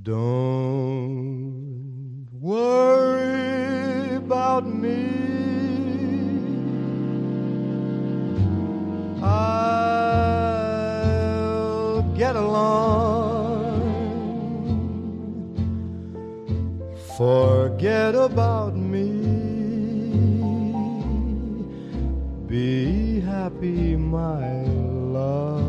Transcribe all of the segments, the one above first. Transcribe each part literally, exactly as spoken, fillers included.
Don't worry about me. I'll get along. Forget about me. Be happy, my love.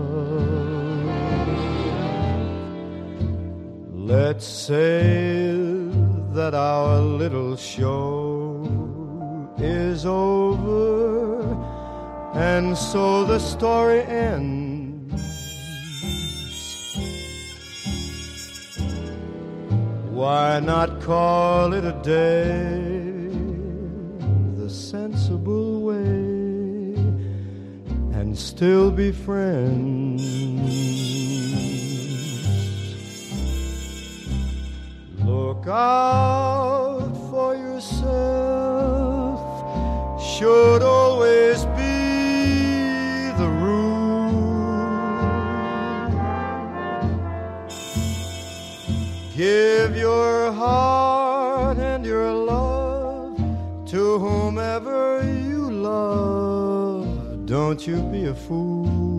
Let's say that our little show is over, and so the story ends. Why not call it a day the sensible way and still be friends? Look out for yourself, should always be the rule. Give your heart and your love to whomever you love. Don't you be a fool.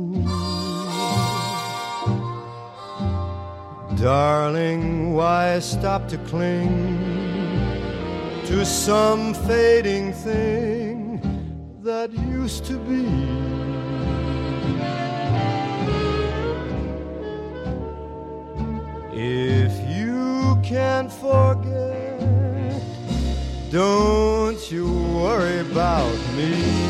Darling, why stop to cling to some fading thing that used to be? If you can't forget, don't you worry about me.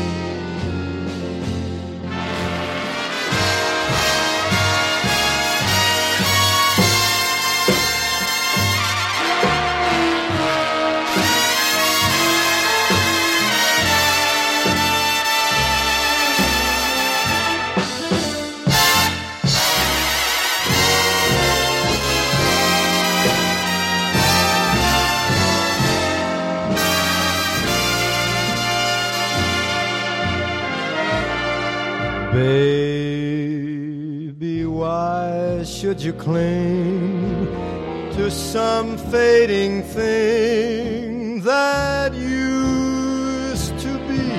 Baby, why should you cling to some fading thing that used to be?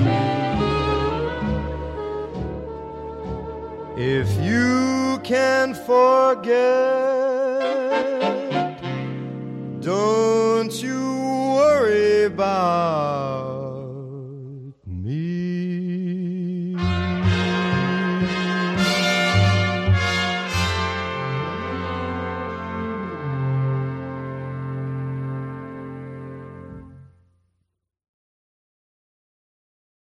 If you can't forget, don't you worry about